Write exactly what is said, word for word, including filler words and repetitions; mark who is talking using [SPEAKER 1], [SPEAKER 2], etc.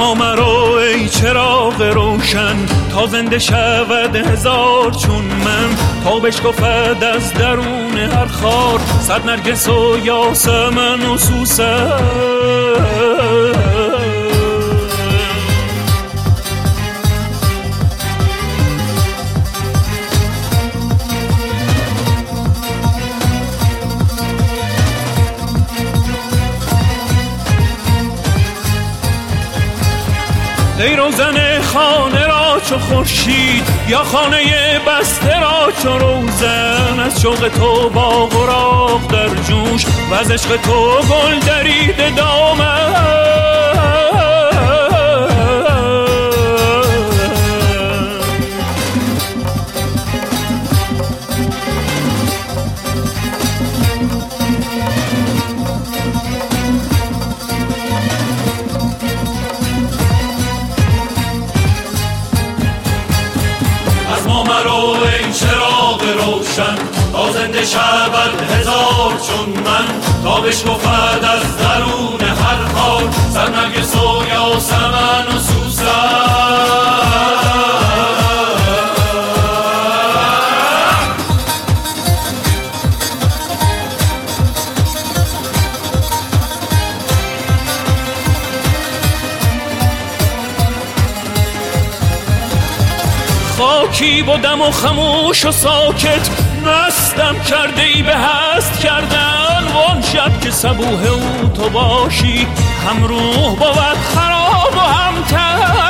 [SPEAKER 1] ما مرو ای چراغ روشن، تا زنده شود هزار چون من، تا بشکفد از درون هر خار صد نرگس و یاسمن و سوسن. ای روزن خانه را چو خورشید، یا خانه بسته را چو روزن، از شوق تو باغ و راغ در جوش، و از عشق تو گل دریده دامن.
[SPEAKER 2] ما مرو ای چراغ روشن، تا زنده شود هزار چون من، تا بشکفد از درون هر خار صد نرگس و یاسمن و سوسن.
[SPEAKER 1] خاکی بودم و خموش و ساکت، مستم کرده ای به هست کردن، وان شب که صبوح او تو باشی، هم روح بود خراب و هم تن.